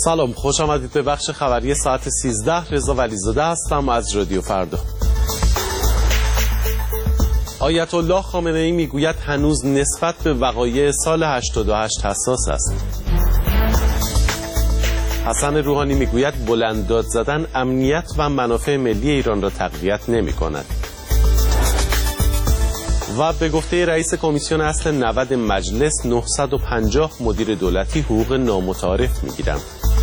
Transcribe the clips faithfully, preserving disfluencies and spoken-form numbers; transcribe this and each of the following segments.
سلام، خوش آمدید به بخش خبری ساعت سیزده. رضا ولیزاده هستم از رادیو فردا. آیت الله خامنه ای میگوید هنوز نسبت به وقایع سال هشتاد و هشت حساس است. حسن روحانی میگوید بلند داد زدن امنیت و منافع ملی ایران را تقویت نمی کند. و به گفته رئیس کمیسیون اصل نود مجلس نهصد و پنجاه مدیر دولتی حقوق نامتعارف میگیرند.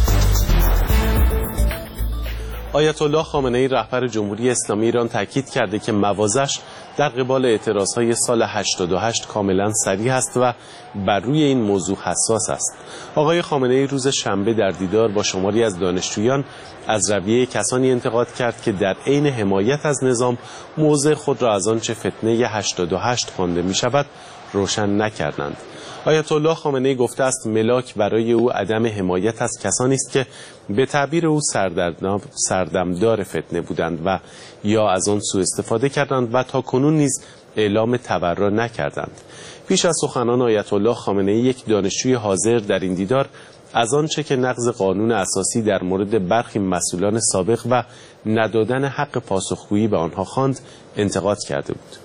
آیت الله خامنه ای رهبر جمهوری اسلامی ایران تاکید کرده که موازش در قبال اعتراضهای سال هشتاد و هشت کاملا صریح است و بر روی این موضوع حساس است. آقای خامنه ای روز شنبه در دیدار با شماری از دانشجویان از رویه کسانی انتقاد کرد که در عین حمایت از نظام موضع خود را از آنچه فتنه هشتاد و هشت خوانده می شود روشن نکردند. آیت الله خامنه ای گفته است ملاک برای او عدم حمایت از کسانی است که به تعبیر او سردمدار فتنه بودند و یا از آن سوء استفاده کردند و تا کنون نیز اعلام تبرع نکردند. پیش از سخنان آیت الله خامنه ای یک دانشجوی حاضر در این دیدار از آنچه که نقض قانون اساسی در مورد برخی مسئولان سابق و ندادن حق پاسخگویی به آنها خواند انتقاد کرده بود.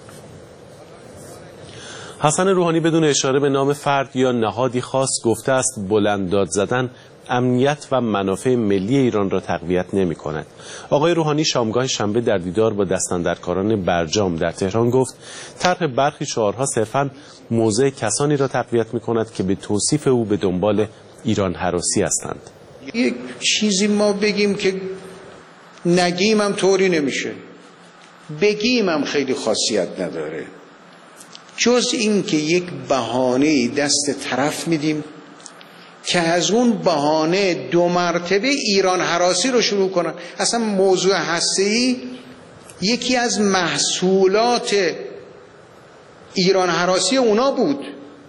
حسن روحانی بدون اشاره به نام فرد یا نهادی خاص گفته است بلند داد زدن امنیت و منافع ملی ایران را تقویت نمی کند. آقای روحانی شامگاه شنبه در دیدار با دستاندرکاران برجام در تهران گفت طرح برخی شعارها صرفاً موضع کسانی را تقویت می کند که به توصیف او به دنبال ایران هراسی هستند. یک چیزی ما بگیم که نگیم هم طوری نمیشه، بگیم هم خیلی خاصیت نداره، جز این که یک بهانه دست طرف میدیم که از اون بهانه دو مرتبه ایران هراسی رو شروع کنن. اصلا موضوع هسته‌ای یکی از محصولات ایران هراسی اونا بود.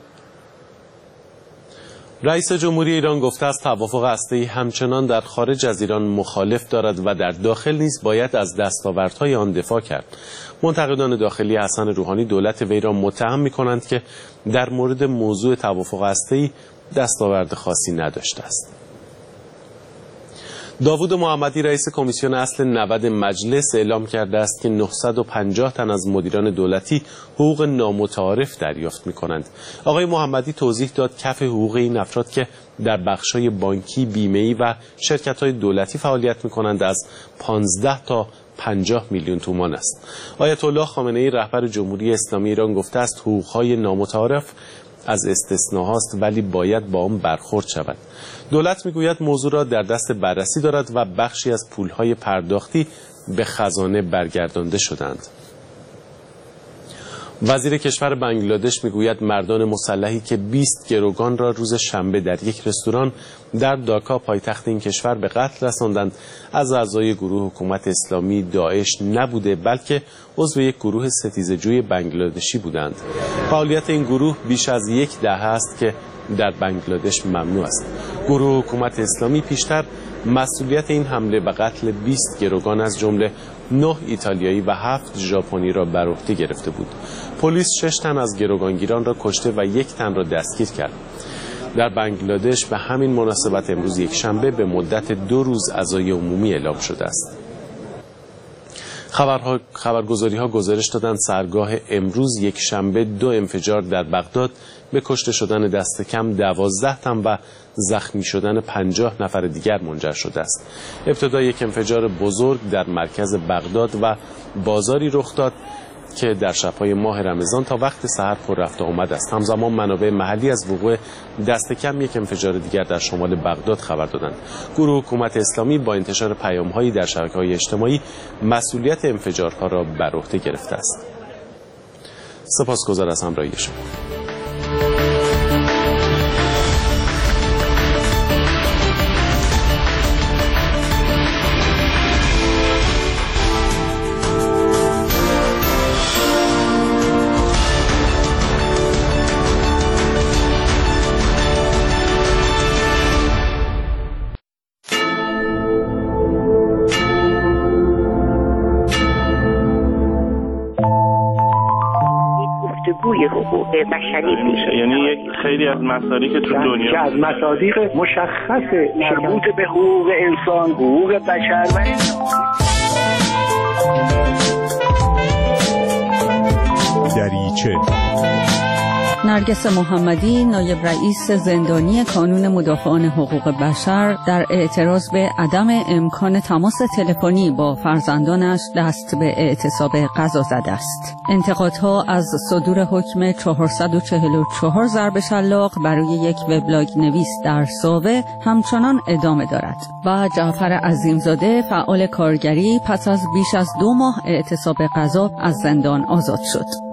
رئیس جمهوری ایران گفته است توافق هسته‌ای همچنان در خارج از ایران مخالف دارد و در داخل نیز باید از دستاوردهای آن دفاع کرد. منتقدان داخلی حسن روحانی دولت وی را متهم می‌کنند که در مورد موضوع توافق هسته‌ای دستاورد خاصی نداشته است. داوود محمدی رئیس کمیسیون اصل نود مجلس اعلام کرده است که نهصد و پنجاه تن از مدیران دولتی حقوق نامتعارف دریافت می‌کنند. آقای محمدی توضیح داد کف حقوق این افراد که در بخش‌های بانکی، بیمه‌ای و شرکت‌های دولتی فعالیت می‌کنند از پانزده تا پنجاه میلیون تومان است. آیت الله خامنه ای رهبر جمهوری اسلامی ایران گفته است حقوق‌های نامتعارف از استثناهاست ولی باید با آن برخورد شود. دولت میگوید موضوع را در دست بررسی دارد و بخشی از پولهای پرداختی به خزانه برگردانده شدند. وزیر کشور بنگلادش میگوید مردان مسلحی که بیست گروگان را روز شنبه در یک رستوران در داکا پایتخت این کشور به قتل رساندند از اعضای گروه حکومت اسلامی داعش نبوده بلکه عضو یک گروه ستیزه‌جوی بنگلادشی بودند. فعالیت این گروه بیش از یک دهه است که در بنگلادش ممنوع است. گروه حکومت اسلامی پیشتر مسئولیت این حمله به قتل بیست گروگان از جمله نه ایتالیایی و هفت ژاپنی را بر عهده گرفته بود. پلیس شش تن از گروگانگیران را کشته و یک تن را دستگیر کرد. در بنگلادش به همین مناسبت امروز یک شنبه به مدت دو روز عزای عمومی اعلام شده است. خبرها خبرگزاری ها گزارش دادند سحرگاه امروز یک شنبه دو انفجار در بغداد به کشته شدن دست کم دوازده تن و زخمی شدن پنجاه نفر دیگر منجر شده است. ابتدا یک انفجار بزرگ در مرکز بغداد و بازاری رخ داد که در شب‌های ماه رمضان تا وقت سحر پر رفت و آمد است. همزمان منابع محلی از وقوع دست کم یک انفجار دیگر در شمال بغداد خبر دادند. گروه حکومت اسلامی با انتشار پیام‌هایی در شبکه‌های اجتماعی مسئولیت انفجارها را بر عهده گرفته است. سپاسگزار از همراهی شما. توی حقوق بشری میشه. یعنی یک خیلی از مصادیق تو دنیا که از مصادیق مشخص مربوط به حقوق انسان، حقوق بشر و دریچه. نرگس محمدی، نایب رئیس زندانی کانون مدافعان حقوق بشر، در اعتراض به عدم امکان تماس تلفنی با فرزندانش دست به اعتصاب قضا زده است. انتقادها از صدور حکم چهارصد و چهل و چهار ضرب شلاق برای یک وبلاگ نویس در ساوه همچنان ادامه دارد و جعفر عظیمزاده، فعال کارگری، پس از بیش از دو ماه اعتصاب قضا از زندان آزاد شد.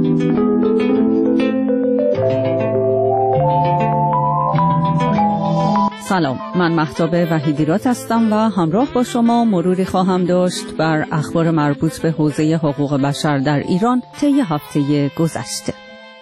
سلام، من مهتاب وحیدیرات هستم و همراه با شما مروری خواهم داشت بر اخبار مربوط به حوزه حقوق بشر در ایران طی هفته گذشته.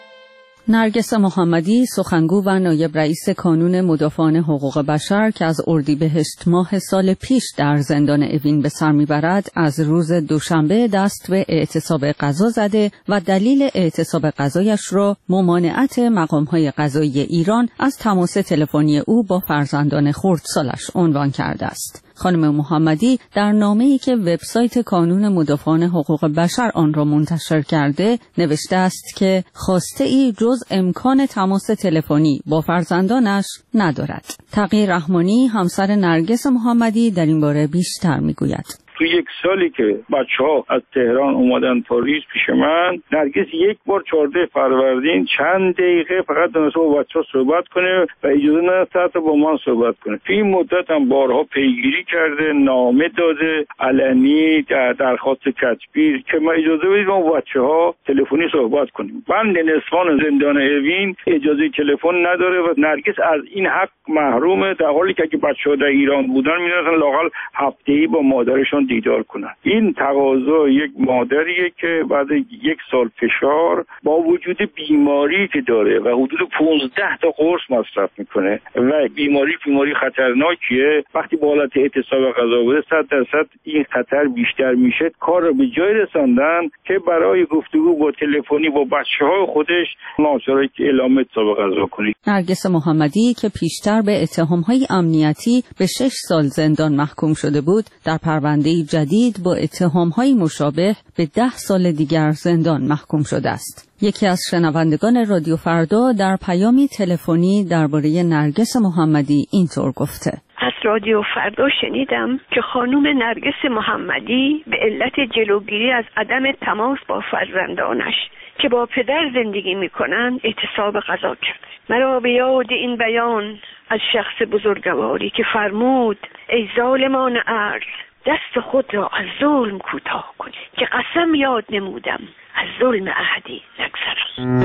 نرگس محمدی، سخنگو و نایب رئیس کانون مدافعان حقوق بشر که از اردیبهشت ماه سال پیش در زندان اوین به سر میبرد، از روز دوشنبه دست به اعتصاب قضا زده و دلیل اعتصاب قضایش را ممانعت مقام‌های قضایی ایران از تماس تلفنی او با فرزندان خردسالش عنوان کرده است. خانم محمدی در نامه‌ای که وبسایت کانون مدافعان حقوق بشر آن را منتشر کرده نوشته است که خواسته‌ای جز امکان تماس تلفنی با فرزندانش ندارد. تقی رحمانی، همسر نرگس محمدی، در این باره بیشتر می‌گوید. تو یک سالی که بچه‌ها از تهران اومدن پاریس پیش من، نرگس یک بار چهارده فروردین چند دقیقه فقط دانسته با بچه‌ها صحبت کنه و اجازه نداشته حتی با من صحبت کنه. تو این مدت هم بارها پیگیری کرده، نامه داده، علنی در درخواست کتبی که ما اجازه بدید ما با بچه‌ها تلفنی صحبت کنیم. بند نسوان زندان اوین اجازه تلفن نداره و نرگس از این حق محرومه، در حالی که اگه بچه‌ها در ایران بودن می‌رفتن لااقل هفته‌ای با مادرشون دیدار کنن. این تقاضا یک مادریه که بعد یک سال فشار با وجود بیماری که داره و حدود پانزده تا قرص مصرف میکنه و بیماری بیماری خطرناکیه، وقتی با حالت اعتصاب قضا بوده صد درصد این خطر بیشتر میشه. کار رو به جای رساندن که برای گفتگو با تلفنی با بچه‌های خودش ناچاره که اعلام اعتصاب قضا کنه. نرگس محمدی که پیشتر به اتهام‌های امنیتی به شش سال زندان محکوم شده بود، در پرونده جدید با اتهام‌های مشابه به ده سال دیگر زندان محکوم شده است. یکی از شنوندگان رادیو فردا در پیامی تلفنی درباره نرگس محمدی اینطور گفته: از رادیو فردا شنیدم که خانم نرگس محمدی به علت جلوگیری از عدم تماس با فرزندانش که با پدر زندگی می‌کنند اعتصاب قضا کرد. مرا به یاد این بیان از شخص بزرگواری که فرمود: ای ظالمان ارض، دست خود را از ظلم کوتاه کنید که قسم یاد نمودم از ظلم احدی نگذرم.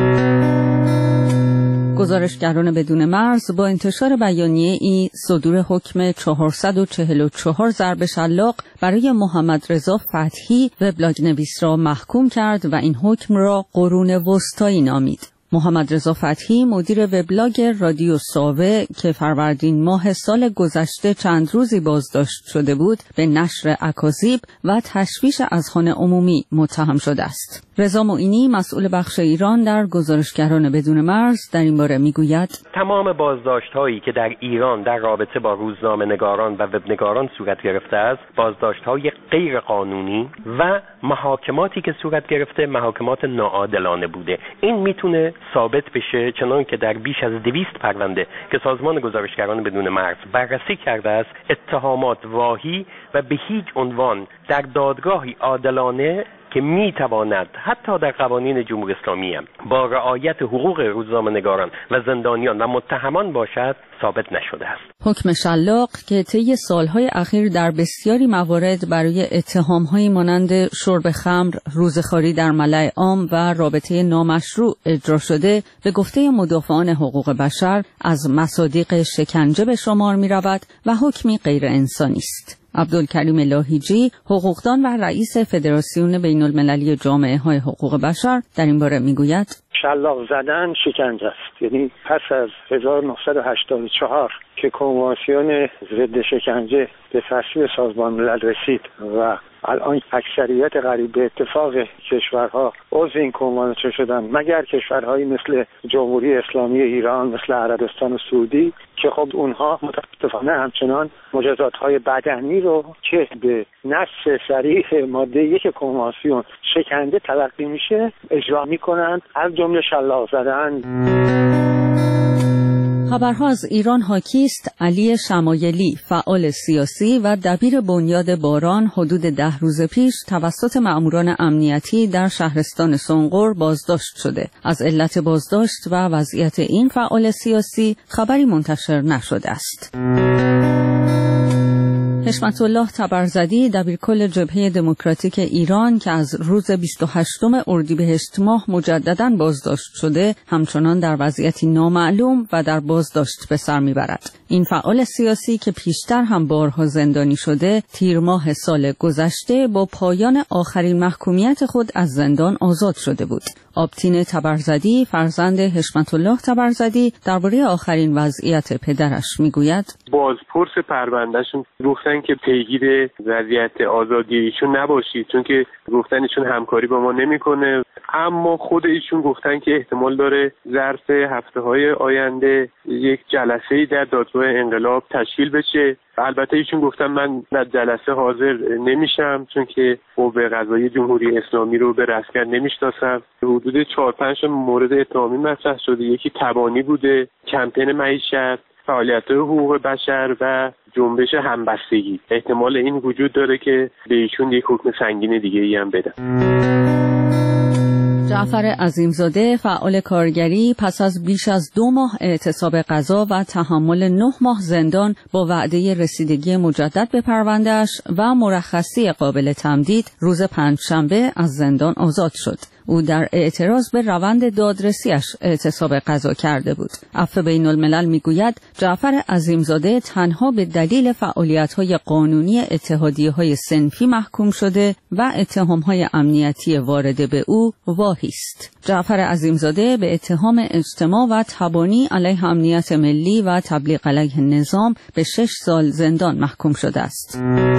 گزارشگران بدون مرز با انتشار بیانیه ای صدور حکم چهارصد و چهل و چهار ضرب شلاق برای محمد رضا فتحی وبلاگ نویس را محکوم کرد و این حکم را قرون وسطایی نامید. محمد رضا فتحی، مدیر وبلاگ رادیو ساوه که فروردین ماه سال گذشته چند روزی بازداشت شده بود، به نشر اکاذیب و تشویش اذهان عمومی متهم شده است. رضا معینی، مسئول بخش ایران در گزارشگران بدون مرز، در این باره میگوید: تمام بازداشت‌هایی که در ایران در رابطه با روزنامه‌نگاران و وبنگاران صورت گرفته است، بازداشت‌های غیر قانونی و محاکماتی که صورت گرفته محاکمات ناعادلانه بوده. این میتونه ثابت بشه، چنان که در بیش از دویست پرونده که سازمان گزارشگران بدون مرز بررسی کرده است، اتهامات واهی و به هیچ عنوان در دادگاهی عادلانه که میتواند حتی در قوانین جمهوری اسلامی هم با رعایت حقوق روزنامه‌نگاران و زندانیان و متهمان باشد ثابت نشده است. حکم شلاق که طی سالهای اخیر در بسیاری موارد برای اتهام‌هایی مانند شرب خمر، روزخواری در ملأ عام و رابطه نامشروع اجرا شده، به گفته مدافعان حقوق بشر از مصادیق شکنجه به شمار می‌رود و حکمی غیر انسانی است. عبدالکریم لاهیجی، حقوقدان و رئیس فدراسیون بین المللی جامعه های حقوق بشر، در این باره میگوید: شلاق زدن شکنجه است. یعنی پس از هزار و نهصد و هشتاد و چهار که کنوانسیون ضد شکنجه به تصویب سازمان ملل رسید و الان اکثریت قریب به اتفاق کشورها عضو این کنوانسیون شدن، مگر کشورهایی مثل جمهوری اسلامی ایران، مثل عربستان و سعودی که خب اونها متاسفانه همچنان مجازات‌های بدنی رو که به نص صریح ماده یک کنوانسیون شکنجه تلقی میشه اجرا میکنند، از جمله شلاق زدن. خبرها از ایران حاکی است. علی شمایلی، فعال سیاسی و دبیر بنیاد باران، حدود ده روز پیش توسط مأموران امنیتی در شهرستان سنقر بازداشت شده. از علت بازداشت و وضعیت این فعال سیاسی خبری منتشر نشده است. حشمت الله تبرزدی، دبیرکل جبهه دموکراتیک ایران که از روز بیست و هشتم اردیبهشت ماه مجدداً بازداشت شده، همچنان در وضعیتی نامعلوم و در بازداشت به سر میبرد. این فعال سیاسی که پیشتر هم بارها زندانی شده، تیر ماه سال گذشته با پایان آخرین محکومیت خود از زندان آزاد شده بود. آبتین تبرزدی، فرزند حشمت الله تبرزدی، درباره آخرین وضعیت پدرش میگوید: بازپرس پروندهشون گفتن که پیگیر وضعیت آزادی ایشون نباشید، چون که گفتن ایشون همکاری با ما نمیکنه، اما خود ایشون گفتن که احتمال داره ظرف هفته‌های آینده یک جلسه‌ای در دادگاه انقلاب تشکیل بشه. البته ایشون گفتن من در جلسه حاضر نمیشم چون که قوه قضاییه جمهوری اسلامی رو به رسمیت نمیشناسم. حدود چهار پنج مورد اتهامی مطرح شده. یکی تبانی بوده، کمپین معیشت، فعالیت حقوق بشر و جنبش همبستگی. احتمال این وجود داره که به ایشون یک حکم سنگین دیگه ای هم بدن. جعفر عظیمزاده، فعال کارگری، پس از بیش از دو ماه اعتصاب قضا و تحمل نه ماه زندان با وعده رسیدگی مجدد به پرونده‌اش و مرخصی قابل تمدید، روز پنجشنبه از زندان آزاد شد. او در اعتراض به روند دادرسیش اعتصاب قضا کرده بود. عفو بین الملل میگوید جعفر عظیمزاده تنها به دلیل فعالیت‌های قانونی اتحادیه‌های صنفی محکوم شده و اتهام‌های امنیتی وارده به او واهی است. جعفر عظیمزاده به اتهام اجتماع و تبانی علیه امنیت ملی و تبلیغ علیه نظام به شش سال زندان محکوم شده است.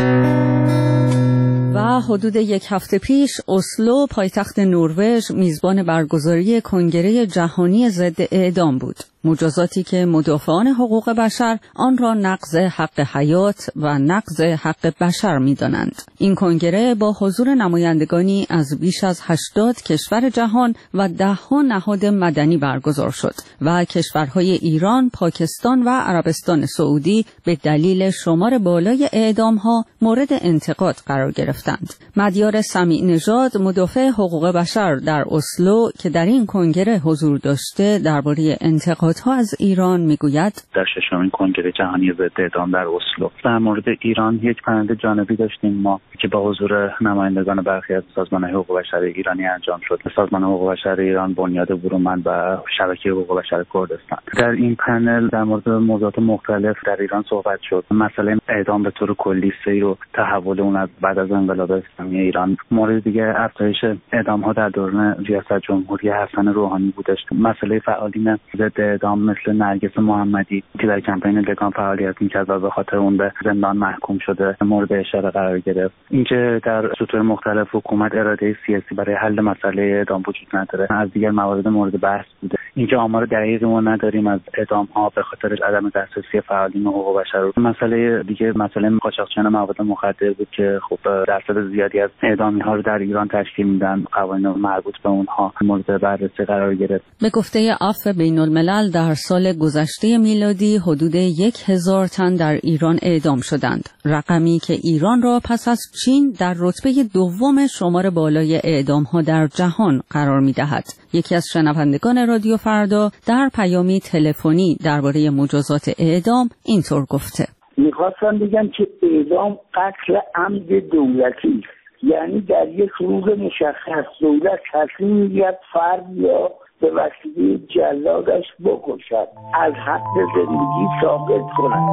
و حدود یک هفته پیش اسلو، پایتخت نروژ، میزبان برگزاری کنگره جهانی ضد اعدام بود. مجازاتی که مدافعان حقوق بشر آن را نقض حق حیات و نقض حق بشر می‌دانند. این کنگره با حضور نمایندگانی از بیش از هشتاد کشور جهان و ده‌ها نهاد مدنی برگزار شد و کشورهای ایران، پاکستان و عربستان سعودی به دلیل شمار بالای اعدام‌ها مورد انتقاد قرار گرفتند. مدیار سمیع نژاد، مدافع حقوق بشر در اسلو که در این کنگره حضور داشته، درباره انتقاد ها از ایران میگوید: در ششمین کنگره جهانی ضد اعدام در اسلو در مورد ایران یک پنل جانبی داشتیم ما که با حضور نمایندگان برخی از سازمان‌های حقوق بشر ایرانی انجام شد. سازمان حقوق بشر ایران، بنیاد برومند و شبکه حقوق بشر کردستان. در این پنل در مورد موضوعات مختلف در ایران صحبت شد. مسئله اعدام به طور کلی، سیر و تحول اون از بعد از انقلاب اسلامی ایران. مورد دیگه افزایش اعدام‌ها در دوران ریاست جمهوری حسن روحانی بودش. مسئله فعالین ضد اعدام مثل نرگس محمدی که در کمپین لگان فعالیت می‌کرد و به خاطر اون به زندان محکوم شده مورد اشاره قرار گرفت. اینکه در سطوح مختلف حکومت اراده سیاسی برای حل مسئله اعدام وجود نداره از دیگر موارد مورد بحث بوده. اینکه آمار دقیقی ما نداریم از اعدام‌ها به خاطر عدم دسترسی فعالین حقوق بشر. مسئله دیگه مسئله قاچاقچیان مواد مخدر بود که خب درصد زیادی از اعدامی‌ها رو در ایران تشکیل میدن. قوانین مربوط به اونها مورد بررسی قرار گرفت. به گفته عفو بین الملل در سال گذشته میلادی حدود یک هزار تن در ایران اعدام شدند، رقمی که ایران را پس از چین در رتبه دوم شمار بالای اعدام‌ها در جهان قرار می‌دهد. یکی از شنوندگان رادیو فردا در پیامی تلفنی درباره مجازات اعدام اینطور گفته: می‌خواستم بگم که اعدام قتل عمد دولتی است، یعنی در یک روز مشخص دولت تصمیم می‌گیرد فرد یا به وسیله جلادش بکشد، از حق زندگی ساقط کند.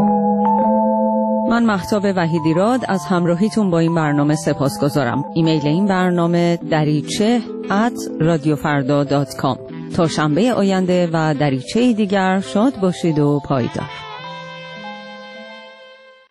من مهتاب وحیدیراد از همراهیتون با این برنامه سپاسگزارم. ایمیل این برنامه دریچه ات رادیو فردا دات کام. تا شنبه آینده و دریچه دیگر شاد باشید و پایدار.